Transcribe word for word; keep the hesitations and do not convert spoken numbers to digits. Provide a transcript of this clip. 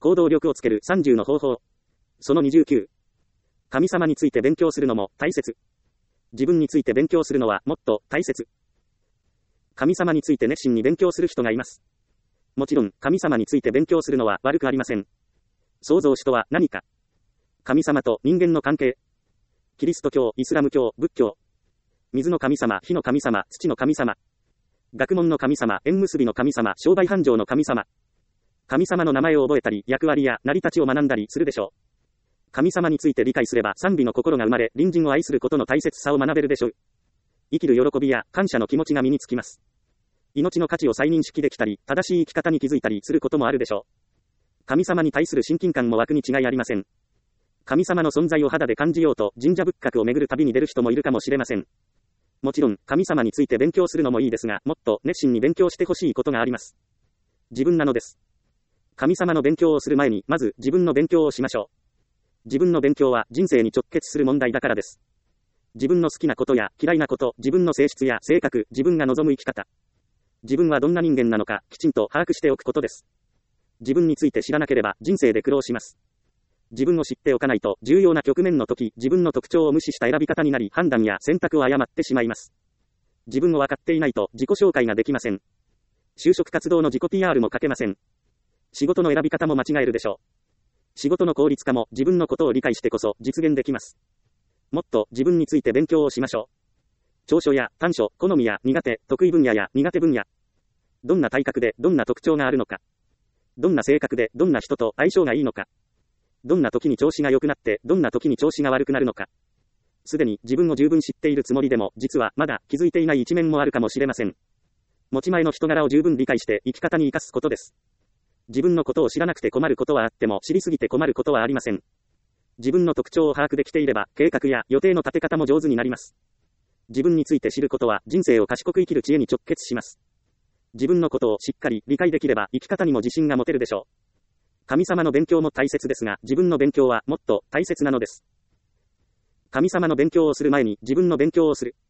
行動力をつけるさんじゅうの方法。そのにじゅうきゅう。神様について勉強するのも大切。自分について勉強するのはもっと大切。神様について熱心に勉強する人がいます。もちろん、神様について勉強するのは悪くありません。創造主とは何か。神様と人間の関係。キリスト教、イスラム教、仏教。水の神様、火の神様、土の神様。学問の神様、縁結びの神様、商売繁盛の神様。神様の名前を覚えたり、役割や成り立ちを学んだりするでしょう。神様について理解すれば賛美の心が生まれ、隣人を愛することの大切さを学べるでしょう。生きる喜びや感謝の気持ちが身につきます。命の価値を再認識できたり、正しい生き方に気づいたりすることもあるでしょう。神様に対する親近感も湧くに違いありません。神様の存在を肌で感じようと神社仏閣を巡る旅に出る人もいるかもしれません。もちろん、神様について勉強するのもいいですが、もっと熱心に勉強してほしいことがあります。自分なのです。神様の勉強をする前に、まず自分の勉強をしましょう。自分の勉強は人生に直結する問題だからです。自分の好きなことや嫌いなこと、自分の性質や性格、自分が望む生き方。自分はどんな人間なのか、きちんと把握しておくことです。自分について知らなければ人生で苦労します。自分を知っておかないと、重要な局面の時、自分の特徴を無視した選び方になり、判断や選択を誤ってしまいます。自分を分かっていないと、自己紹介ができません。就職活動の自己 ピーアール も書けません。仕事の選び方も間違えるでしょう。仕事の効率化も自分のことを理解してこそ実現できます。もっと自分について勉強をしましょう。長所や短所、好みや苦手、得意分野や苦手分野。どんな体格でどんな特徴があるのか。どんな性格でどんな人と相性がいいのか。どんな時に調子が良くなってどんな時に調子が悪くなるのか。すでに自分を十分知っているつもりでも実はまだ気づいていない一面もあるかもしれません。持ち前の人柄を十分理解して生き方に生かすことです。自分のことを知らなくて困ることはあっても知りすぎて困ることはありません。自分の特徴を把握できていれば計画や予定の立て方も上手になります。自分について知ることは人生を賢く生きる知恵に直結します。自分のことをしっかり理解できれば生き方にも自信が持てるでしょう。神様の勉強も大切ですが、自分の勉強はもっと大切なのです。神様の勉強をする前に自分の勉強をする。